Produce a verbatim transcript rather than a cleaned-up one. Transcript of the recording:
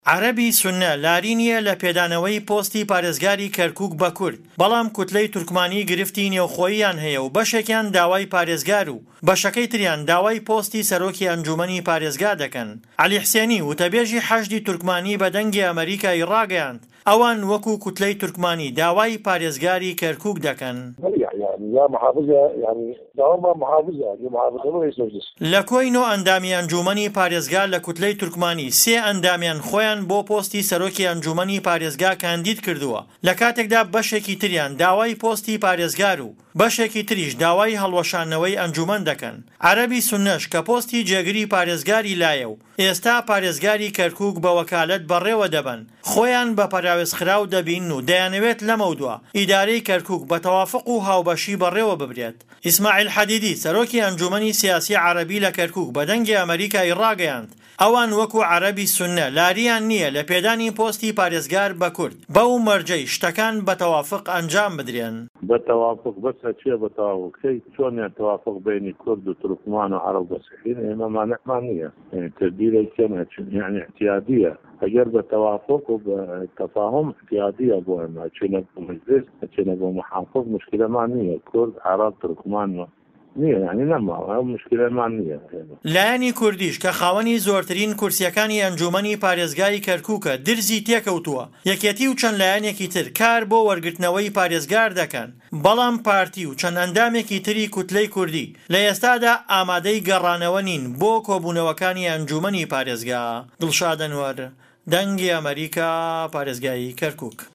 عەرەبی سوننە لاری نییە لە پێدانەوەی پۆستی پارێزگاری کەرکووک بە کورد، بەڵام کوتلەی تورکمانی گرفتی نێوخۆییان هەیە و بەشێکیان داوای پارێزگار و بەشەکەی تریان داوای پۆستی سەرۆکی ئەنجومەنی پارێزگا دەکەن. عەلی حسێنی وتەبێژی حەشدی تورکمانی بە دەنگی ئەمریکای ڕاگەیاند ئەوان وەکو کوتلەی تورکمانی داوای پارێزگاری کەرکووک دەکەن. يا محافظة يعني داوما محافظة يا محافظة رئيس مجلس لە کۆینۆ ئەندامی ئەنجومەنی پارێزگا لە کوتلەی تورکمانی سێ ئەندامیان خۆیان بۆ پۆستی سەرۆکی ئەنجومەنی پارێزگا کاندید کردووە، لە کاتێکدا بەشێکی تریان داوای پۆستی پارێزگار و بەشێکی تریش داوای هەڵوەشانەوەی ئەنجومەن دەکەن. عەرەبی سوننەش کە پۆستی جێگری پارێزگاری لایە و ئێستا پارێزگاری کەرکووک بە وەکالەت بەڕێوە دەبن، خۆیان بە پەراوێزخراو دەبین و دەیانەوێت لەمەودووە ئیدارەی کەرکووک بە تەوافق و هاوبەشی بەڕێوە ببرێت. ئیسماعیل حەدیدی سەرۆکی ئەنجومەنی سیاسی عەرەبی لە کەرکووک بە دەنگی ئەمریکای ڕاگەیاند ئەوان وەکو عەرەبی سوننە لاریان نییە لە پێدانی پۆستی پارێزگار بە کورد بەو مەرجەی شتەکان بە تەوافق ئەنجام بدرێن. بە تەوافق بەسە چیە بە تەوافق کەی چۆنیان تەوافق بینی کورد و تورکمان و عەرەب بەسەحین ئێمە مانعمان نییە، تدبیرێکیان یعنی احتیادیە، ئەگەر بە تەوافق و بە تەفاهم احتیادیە بۆ ئێمە چینە بۆ مەجلیس چینە بۆ محافظ مشکلەمان نییە، کورد عەرەب تورکمان نییە، یعنی نەما ئەو مشکلەمان نییە. لایەنی کوردیش کە خاوەنی زۆرترین کورسیەکانی ئەنجومەنی پارێزگای کەرکووکە درزی تێکەوتووە، یەکێتی و چەند لایەنێکی تر کار بۆ وەرگرتنەوەی پارێزگار دەکەن، بەڵام پارتی و چەند ئەندامێکی تری کوتلەی کوردی لە ئێستادا ئامادەی گەڕانەوە نین بۆ کۆبوونەوەکانی ئەنجومەنی پارێزگا. دڵشاد ئەنوەر، دەنگی ئەمریکا، پارێزگای کەرکووک.